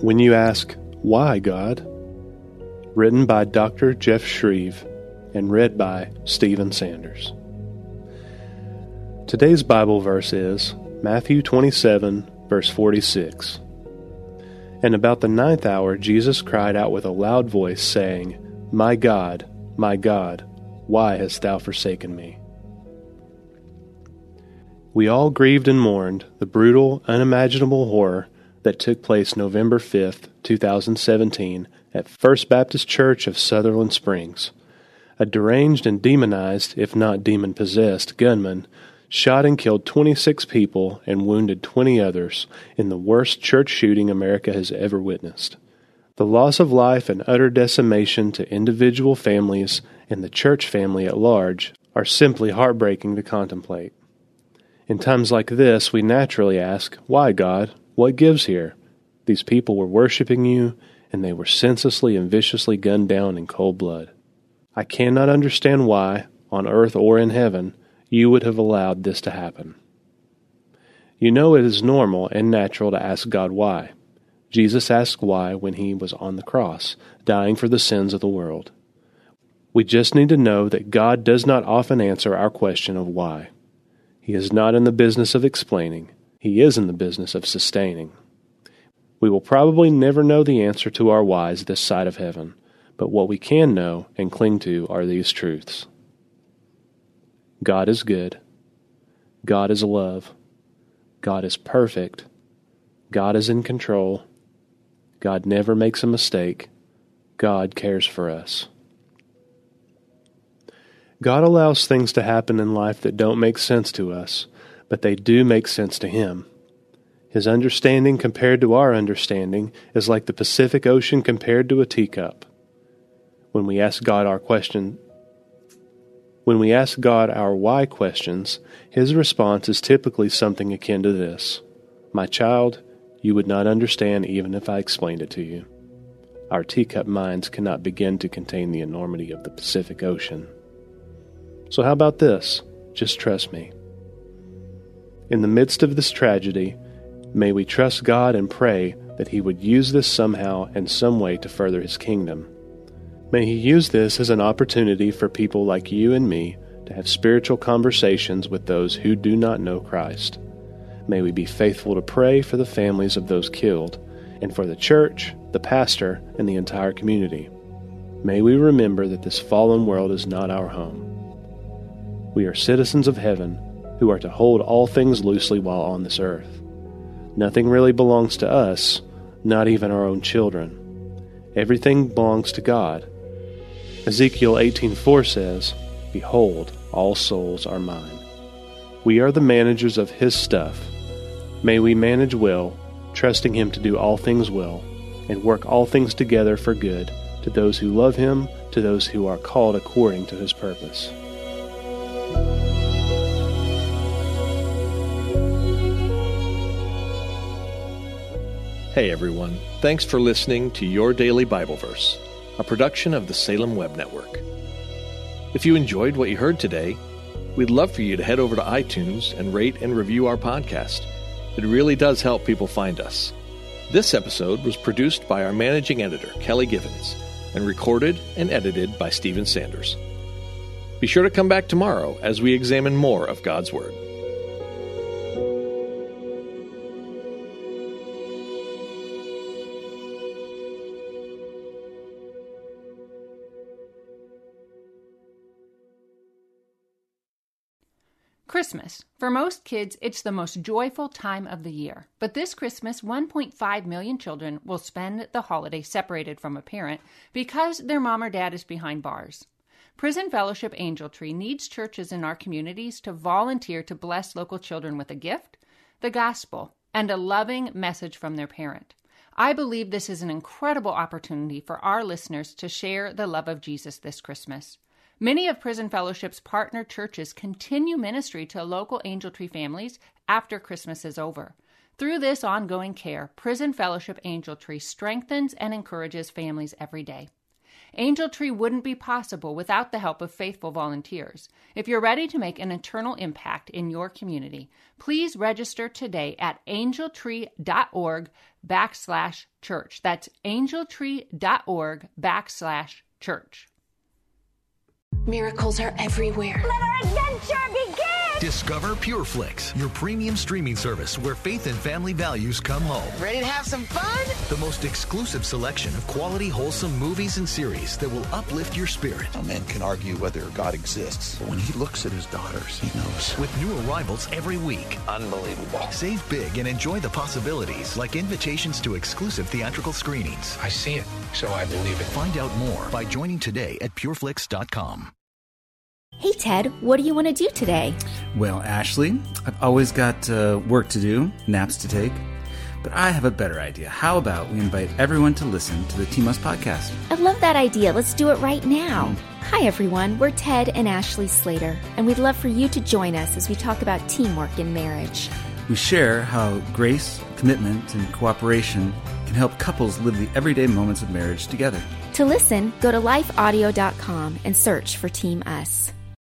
When You Ask, Why, God? Written by Dr. Jeff Shreve and read by Stephen Sanders. Today's Bible verse is Matthew 27, verse 46. And about the 9th hour Jesus cried out with a loud voice, saying, my God, why hast thou forsaken me? We all grieved and mourned the brutal, unimaginable horror that took place November 5th, 2017, at First Baptist Church of Sutherland Springs. A deranged and demonized, if not demon-possessed, gunman shot and killed 26 people and wounded 20 others in the worst church shooting America has ever witnessed. The loss of life and utter decimation to individual families and the church family at large are simply heartbreaking to contemplate. In times like this, we naturally ask, why, God? What gives here? These people were worshiping you, and they were senselessly and viciously gunned down in cold blood. I cannot understand why, on earth or in heaven, you would have allowed this to happen. You know it is normal and natural to ask God why. Jesus asked why when he was on the cross, dying for the sins of the world. We just need to know that God does not often answer our question of why. He is not in the business of explaining. He is in the business of sustaining. We will probably never know the answer to our whys this side of heaven, but what we can know and cling to are these truths. God is good. God is love. God is perfect. God is in control. God never makes a mistake. God cares for us. God allows things to happen in life that don't make sense to us, but they do make sense to Him. His understanding compared to our understanding is like the Pacific Ocean compared to a teacup. When we ask God our why questions, His response is typically something akin to this: my child, you would not understand even if I explained it to you. Our teacup minds cannot begin to contain the enormity of the Pacific Ocean. So how about this? Just trust me. In the midst of this tragedy, may we trust God and pray that He would use this somehow and some way to further His kingdom. May He use this as an opportunity for people like you and me to have spiritual conversations with those who do not know Christ. May we be faithful to pray for the families of those killed, and for the church, the pastor, and the entire community. May we remember that this fallen world is not our home. We are citizens of heaven who are to hold all things loosely while on this earth. Nothing really belongs to us, not even our own children. Everything belongs to God. Ezekiel 18:4 says, behold, all souls are mine. We are the managers of His stuff. May we manage well, trusting Him to do all things well, and work all things together for good to those who love Him, to those who are called according to His purpose. Hey everyone, thanks for listening to Your Daily Bible Verse, a production of the Salem Web Network. If you enjoyed what you heard today, we'd love for you to head over to iTunes and rate and review our podcast. It really does help people find us. This episode was produced by our managing editor, Kelly Givens, and recorded and edited by Stephen Sanders. Be sure to come back tomorrow as we examine more of God's Word. Christmas. For most kids, it's the most joyful time of the year. But this Christmas, 1.5 million children will spend the holiday separated from a parent because their mom or dad is behind bars. Prison Fellowship Angel Tree needs churches in our communities to volunteer to bless local children with a gift, the gospel, and a loving message from their parent. I believe this is an incredible opportunity for our listeners to share the love of Jesus this Christmas. Many of Prison Fellowship's partner churches continue ministry to local Angel Tree families after Christmas is over. Through this ongoing care, Prison Fellowship Angel Tree strengthens and encourages families every day. Angel Tree wouldn't be possible without the help of faithful volunteers. If you're ready to make an eternal impact in your community, please register today at angeltree.org/church. That's angeltree.org/church. Miracles are everywhere. Let our adventure begin! Discover PureFlix, your premium streaming service where faith and family values come home. Ready to have some fun? The most exclusive selection of quality, wholesome movies and series that will uplift your spirit. A man can argue whether God exists, but when he looks at his daughters, he knows. With new arrivals every week. Unbelievable. Save big and enjoy the possibilities, like invitations to exclusive theatrical screenings. I see it, so I believe it. Find out more by joining today at pureflix.com. Hey, Ted, what do you want to do today? Well, Ashley, I've always got work to do, naps to take, but I have a better idea. How about we invite everyone to listen to the Team Us podcast? I love that idea. Let's do it right now. Hi, everyone. We're Ted and Ashley Slater, and we'd love for you to join us as we talk about teamwork in marriage. We share how grace, commitment, and cooperation can help couples live the everyday moments of marriage together. To listen, go to lifeaudio.com and search for Team Us.